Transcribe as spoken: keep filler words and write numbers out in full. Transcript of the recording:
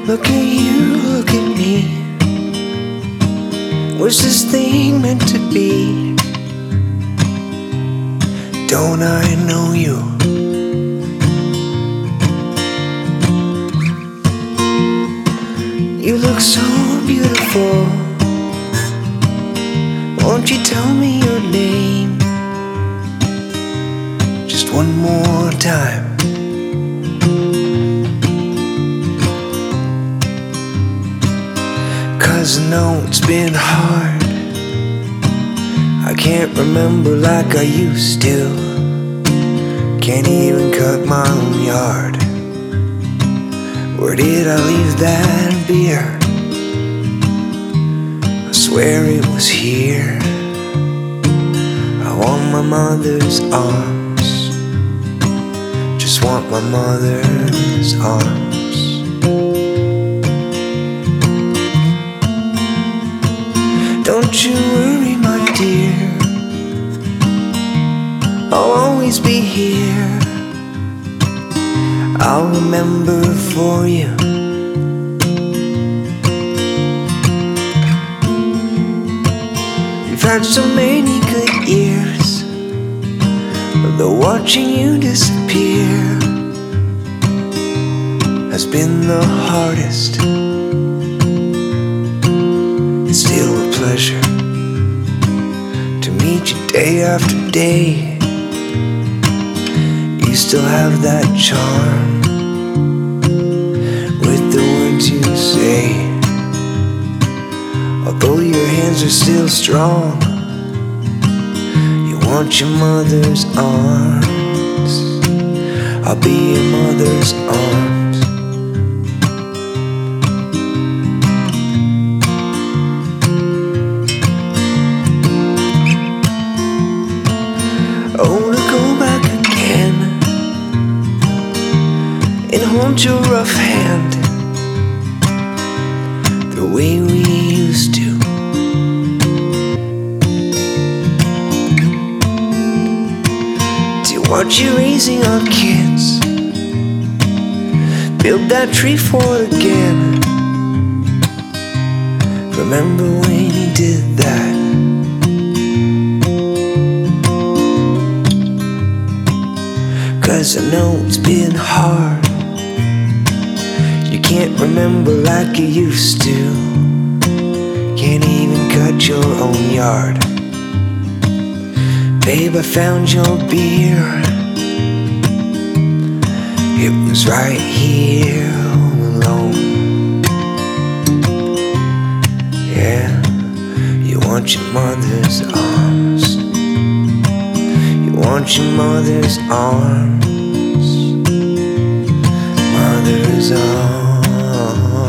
Look at you, look at me. Was this thing meant to be? Don't I know you? You look so beautiful. Won't you tell me your name just one more time? Cause I know it's been hard. I can't remember like I used to. Can't even cut my own yard. Where did I leave that beer? I swear it was here. I want my mother's arms. Just want my mother's arms. Don't you worry, my dear, I'll always be here. I'll remember for you. We've had so many good years, though watching you disappear has been the hardest. It's still a pleasure to meet you day after day. You still have that charm with the words you say. Although your hands are still strong, you want your mother's arms. I'll be your mother's arms. Oh, to go back again and hold your rough hand the way we used to. To watch you raising our kids, build that tree fort again. Remember when you did that? Cause I know it's been hard. You can't remember like you used to. Can't even cut your own yard. Babe, I found your beer. It was right here all alone. Yeah, you want your mother's arms. You want your mother's arms. Mother's arms.